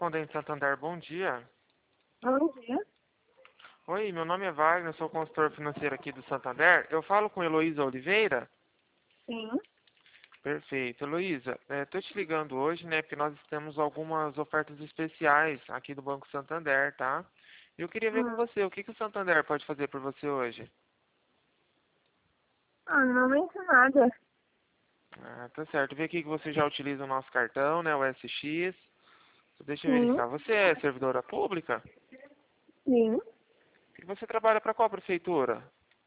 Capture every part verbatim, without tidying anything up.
Correspondente Santander, bom dia. Bom dia. Oi, meu nome é Wagner, sou consultor financeiro aqui do Santander. Eu falo com Heloísa Oliveira? Sim. Perfeito. Heloísa, estou te ligando hoje, né, porque nós temos algumas ofertas especiais aqui do Banco Santander, tá? E eu queria ver com Hum. você, o que, que o Santander pode fazer por você hoje? Ah, não aumenta nada. Ah, tá certo. Vê aqui que você já utiliza o nosso cartão, né, o S X. Deixa eu Sim. verificar. Você é servidora pública? Sim. E você trabalha para qual prefeitura?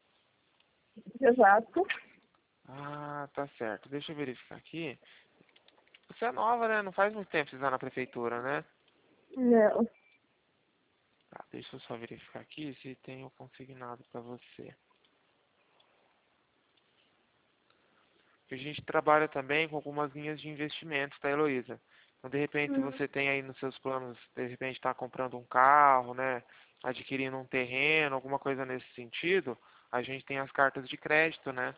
Exato. Ah, tá certo. Deixa eu verificar aqui. Você é nova, né? Não faz muito tempo que você está na prefeitura, né? Não. Tá, deixa eu só verificar aqui se tem o consignado para você. Porque a gente trabalha também com algumas linhas de investimentos, tá, Heloísa? Então, de repente, se Hum. você tem aí nos seus planos, de repente, está comprando um carro, né? Adquirindo um terreno, alguma coisa nesse sentido, a gente tem as cartas de crédito, né?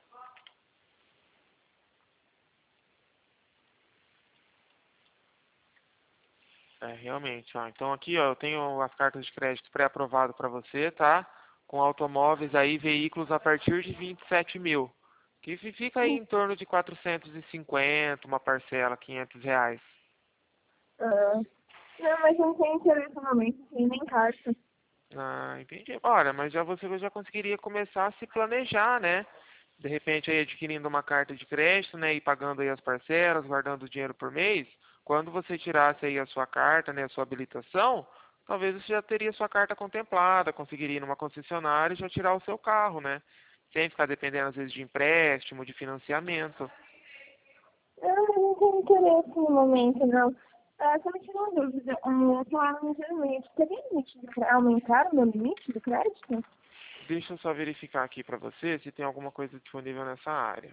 É, realmente, ó. Então aqui, ó, eu tenho as cartas de crédito pré-aprovado para você, tá? Com automóveis aí, veículos a partir de vinte e sete mil. Que fi- fica aí em torno de quatrocentos e cinquenta, uma parcela, quinhentos reais. Ah, não, mas não tem interesse no momento, tem nem carta. Ah, entendi. Olha, mas já você já conseguiria começar a se planejar, né? De repente aí adquirindo uma carta de crédito, né? E pagando aí as parcelas, guardando o dinheiro por mês. Quando você tirasse aí a sua carta, né? A sua habilitação, talvez você já teria sua carta contemplada, conseguiria ir numa concessionária e já tirar o seu carro, né? Sem ficar dependendo às vezes de empréstimo, de financiamento. Ah, mas não tem interesse no momento, não. Ah, só me tirou uma dúvida. Ah, eu tô lá no limite. Teria limite do crédito? Aumentaram o meu limite do crédito? Deixa eu só verificar aqui pra você se tem alguma coisa disponível nessa área.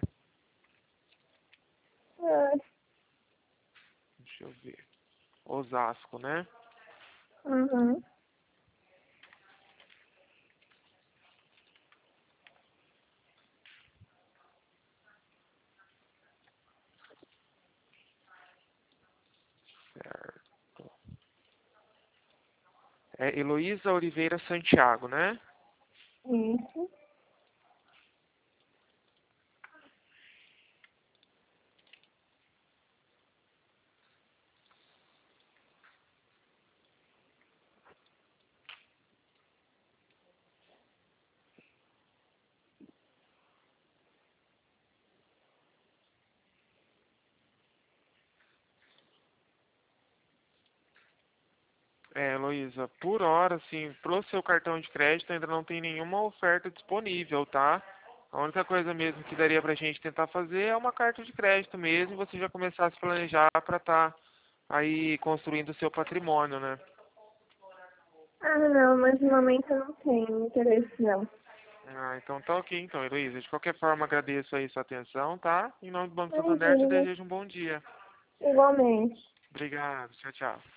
Ah, Deixa eu ver. Osasco, né? uhum. Certo. É Heloísa Oliveira Santiago, né? Isso. É, Heloísa, por hora, assim, pro seu cartão de crédito ainda não tem nenhuma oferta disponível, tá? A única coisa mesmo que daria pra gente tentar fazer é uma carta de crédito mesmo e você já começar a se planejar pra estar aí construindo o seu patrimônio, né? Ah, não, mas no momento eu não tenho interesse, não. Ah, então tá ok, então, Heloísa. De qualquer forma, agradeço aí sua atenção, tá? Em nome do Banco Santander, te Imagina. desejo um bom dia. Igualmente. Obrigado, tchau, tchau.